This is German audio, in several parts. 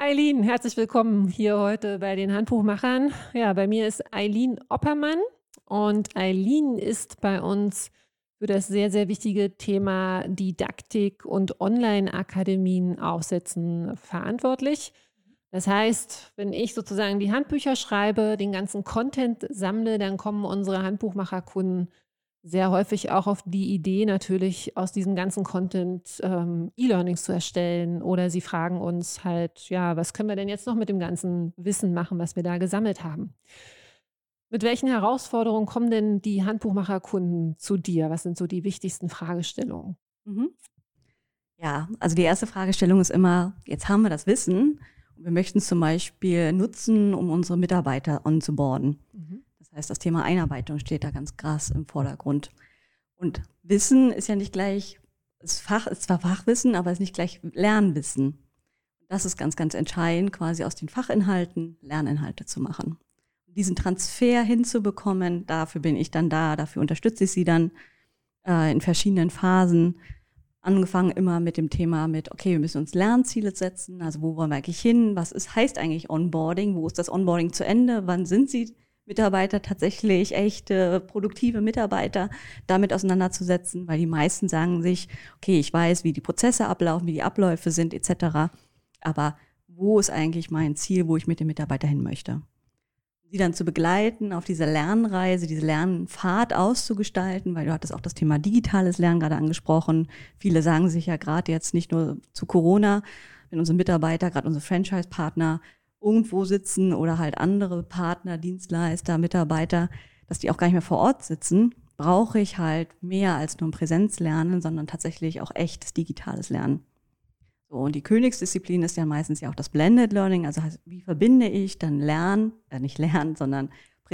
Ailin, herzlich willkommen hier heute bei den Handbuchmachern. Ja, bei mir ist Ailin Oppermann und Ailin ist bei uns für das sehr, sehr wichtige Thema Didaktik und Online-Akademien aufsetzen verantwortlich. Das heißt, wenn ich sozusagen die Handbücher schreibe, den ganzen Content sammle, dann kommen unsere Handbuchmacherkunden sehr häufig auch auf die Idee natürlich aus diesem ganzen Content E-Learnings zu erstellen oder sie fragen uns halt, ja, was können wir denn jetzt noch mit dem ganzen Wissen machen, was wir da gesammelt haben? Mit welchen Herausforderungen kommen denn die Handbuchmacherkunden zu dir? Was sind so die wichtigsten Fragestellungen? Mhm. Ja, also die erste Fragestellung ist immer, jetzt haben wir das Wissen und wir möchten es zum Beispiel nutzen, um unsere Mitarbeiter onzuboarden. Mhm. Das heißt, das Thema Einarbeitung steht da ganz krass im Vordergrund. Und Wissen ist ja nicht gleich, ist zwar Fachwissen, aber ist nicht gleich Lernwissen. Das ist ganz, ganz entscheidend, quasi aus den Fachinhalten Lerninhalte zu machen. Diesen Transfer hinzubekommen, dafür bin ich dann da, dafür unterstütze ich sie dann in verschiedenen Phasen. Angefangen immer mit dem Thema okay, wir müssen uns Lernziele setzen, also wo wollen wir eigentlich hin, heißt eigentlich Onboarding, wo ist das Onboarding zu Ende, wann sind sie Mitarbeiter tatsächlich echte, produktive Mitarbeiter, damit auseinanderzusetzen, weil die meisten sagen sich, okay, ich weiß, wie die Prozesse ablaufen, wie die Abläufe sind etc., aber wo ist eigentlich mein Ziel, wo ich mit dem Mitarbeiter hin möchte? Sie dann zu begleiten, auf dieser Lernreise, diese Lernpfad auszugestalten, weil du hattest auch das Thema digitales Lernen gerade angesprochen. Viele sagen sich ja gerade jetzt nicht nur zu Corona, wenn unsere Mitarbeiter, gerade unsere Franchise-Partner irgendwo sitzen oder halt andere Partner, Dienstleister, Mitarbeiter, dass die auch gar nicht mehr vor Ort sitzen, brauche ich halt mehr als nur ein Präsenzlernen, sondern tatsächlich auch echtes digitales Lernen. So, und die Königsdisziplin ist ja meistens ja auch das Blended Learning, also heißt, wie verbinde ich dann nicht Lernen, sondern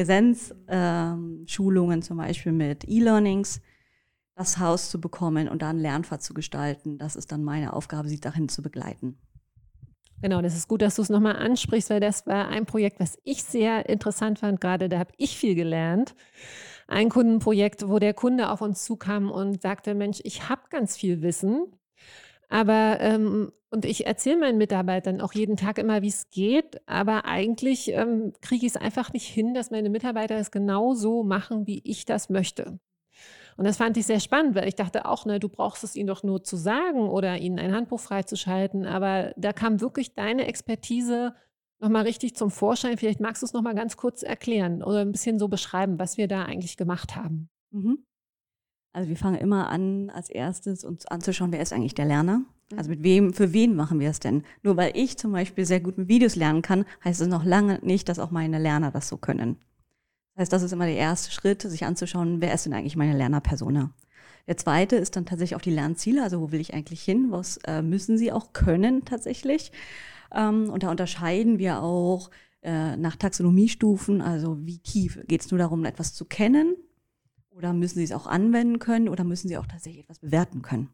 Präsenzschulungen zum Beispiel mit E-Learnings, das Haus zu bekommen und dann einen Lernpfad zu gestalten. Das ist dann meine Aufgabe, sie dahin zu begleiten. Genau, das ist gut, dass du es nochmal ansprichst, weil das war ein Projekt, was ich sehr interessant fand. Gerade da habe ich viel gelernt. Ein Kundenprojekt, wo der Kunde auf uns zukam und sagte, Mensch, ich habe ganz viel Wissen, aber und ich erzähle meinen Mitarbeitern auch jeden Tag immer, wie es geht, aber eigentlich kriege ich es einfach nicht hin, dass meine Mitarbeiter es genau so machen, wie ich das möchte. Und das fand ich sehr spannend, weil ich dachte auch, ne, du brauchst es ihnen doch nur zu sagen oder ihnen ein Handbuch freizuschalten. Aber da kam wirklich deine Expertise nochmal richtig zum Vorschein. Vielleicht magst du es nochmal ganz kurz erklären oder ein bisschen so beschreiben, was wir da eigentlich gemacht haben. Mhm. Also wir fangen immer an, als erstes uns anzuschauen, wer ist eigentlich der Lerner? Also für wen machen wir es denn? Nur weil ich zum Beispiel sehr gut mit Videos lernen kann, heißt es noch lange nicht, dass auch meine Lerner das so können. Das heißt, das ist immer der erste Schritt, sich anzuschauen, wer ist denn eigentlich meine Lernerpersona. Der zweite ist dann tatsächlich auch die Lernziele, also wo will ich eigentlich hin, was müssen sie auch können tatsächlich. Und da unterscheiden wir auch nach Taxonomiestufen, also wie tief geht es nur darum, etwas zu kennen oder müssen sie es auch anwenden können oder müssen sie auch tatsächlich etwas bewerten können.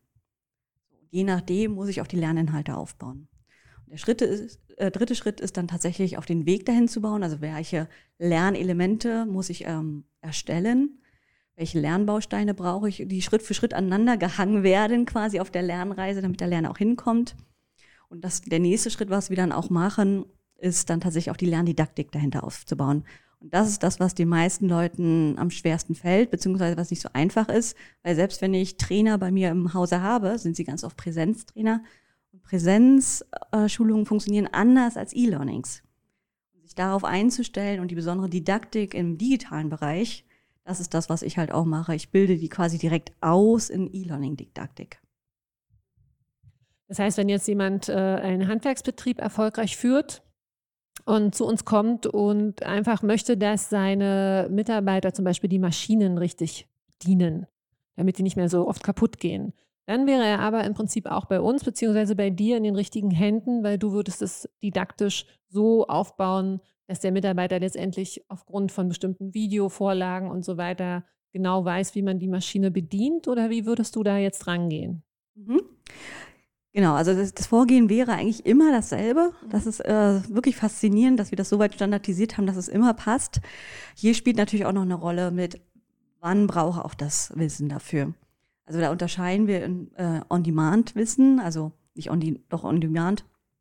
Je nachdem muss ich auch die Lerninhalte aufbauen. Der dritte Schritt ist dann tatsächlich auf den Weg dahin zu bauen. Also welche Lernelemente muss ich erstellen? Welche Lernbausteine brauche ich, die Schritt für Schritt aneinander gehangen werden quasi auf der Lernreise, damit der Lerner auch hinkommt. Und der nächste Schritt, was wir dann auch machen, ist dann tatsächlich auch die Lerndidaktik dahinter aufzubauen. Und das ist das, was den meisten Leuten am schwersten fällt, beziehungsweise was nicht so einfach ist. Weil selbst wenn ich Trainer bei mir im Hause habe, sind sie ganz oft Präsenztrainer. Präsenzschulungen funktionieren anders als E-Learnings. Sich darauf einzustellen und die besondere Didaktik im digitalen Bereich, das ist das, was ich halt auch mache. Ich bilde die quasi direkt aus in E-Learning-Didaktik. Das heißt, wenn jetzt jemand einen Handwerksbetrieb erfolgreich führt und zu uns kommt und einfach möchte, dass seine Mitarbeiter zum Beispiel die Maschinen richtig bedienen, damit die nicht mehr so oft kaputt gehen. Dann wäre er aber im Prinzip auch bei uns beziehungsweise bei dir in den richtigen Händen, weil du würdest es didaktisch so aufbauen, dass der Mitarbeiter letztendlich aufgrund von bestimmten Videovorlagen und so weiter genau weiß, wie man die Maschine bedient, oder wie würdest du da jetzt rangehen? Mhm. Genau, also das Vorgehen wäre eigentlich immer dasselbe. Das ist wirklich faszinierend, dass wir das so weit standardisiert haben, dass es immer passt. Hier spielt natürlich auch noch eine Rolle mit, wann brauche ich auch das Wissen dafür. Also da unterscheiden wir in On-Demand-Wissen, also nicht doch On-Demand.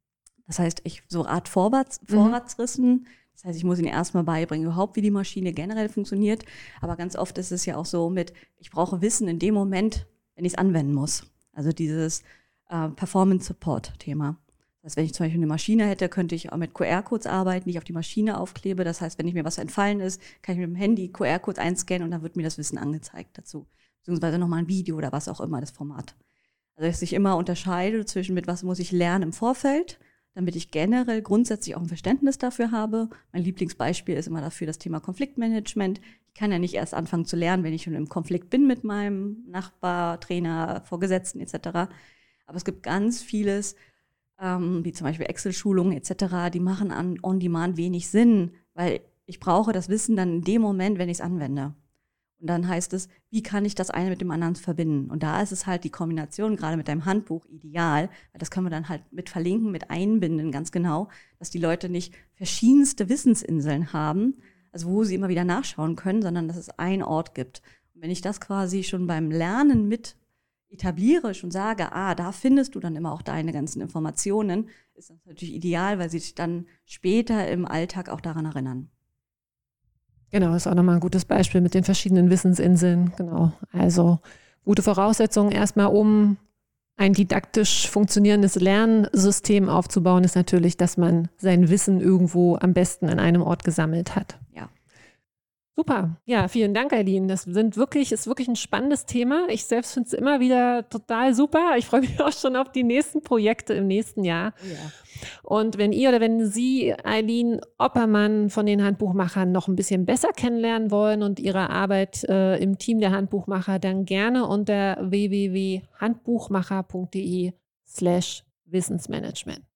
Das heißt, so Art Vorratswissen. Das heißt, ich muss ihnen erstmal beibringen, überhaupt wie die Maschine generell funktioniert. Aber ganz oft ist es ja auch so ich brauche Wissen in dem Moment, wenn ich es anwenden muss. Also dieses Performance-Support-Thema. Das heißt, wenn ich zum Beispiel eine Maschine hätte, könnte ich auch mit QR-Codes arbeiten, die ich auf die Maschine aufklebe. Das heißt, wenn mir was entfallen ist, kann ich mit dem Handy QR-Codes einscannen und dann wird mir das Wissen angezeigt dazu. Beziehungsweise nochmal ein Video oder was auch immer, das Format. Also dass ich immer unterscheide zwischen mit was muss ich lernen im Vorfeld, damit ich generell grundsätzlich auch ein Verständnis dafür habe. Mein Lieblingsbeispiel ist immer dafür das Thema Konfliktmanagement. Ich kann ja nicht erst anfangen zu lernen, wenn ich schon im Konflikt bin mit meinem Nachbar, Trainer, Vorgesetzten etc. Aber es gibt ganz vieles, wie zum Beispiel Excel-Schulungen etc., die machen on-demand wenig Sinn, weil ich brauche das Wissen dann in dem Moment, wenn ich es anwende. Und dann heißt es, wie kann ich das eine mit dem anderen verbinden? Und da ist es halt die Kombination, gerade mit deinem Handbuch, ideal, weil das können wir dann halt mit verlinken, mit einbinden, ganz genau, dass die Leute nicht verschiedenste Wissensinseln haben, also wo sie immer wieder nachschauen können, sondern dass es einen Ort gibt. Und wenn ich das quasi schon beim Lernen mit etabliere, schon sage, da findest du dann immer auch deine ganzen Informationen, ist das natürlich ideal, weil sie sich dann später im Alltag auch daran erinnern. Genau, ist auch nochmal ein gutes Beispiel mit den verschiedenen Wissensinseln. Genau, also gute Voraussetzungen erstmal, um ein didaktisch funktionierendes Lernsystem aufzubauen, ist natürlich, dass man sein Wissen irgendwo am besten an einem Ort gesammelt hat. Ja. Super. Ja, vielen Dank, Aline. Das ist wirklich ein spannendes Thema. Ich selbst finde es immer wieder total super. Ich freue mich auch schon auf die nächsten Projekte im nächsten Jahr. Oh ja. Und wenn ihr oder wenn Sie Aline Oppermann von den Handbuchmachern noch ein bisschen besser kennenlernen wollen und ihre Arbeit im Team der Handbuchmacher, dann gerne unter www.handbuchmacher.de/Wissensmanagement.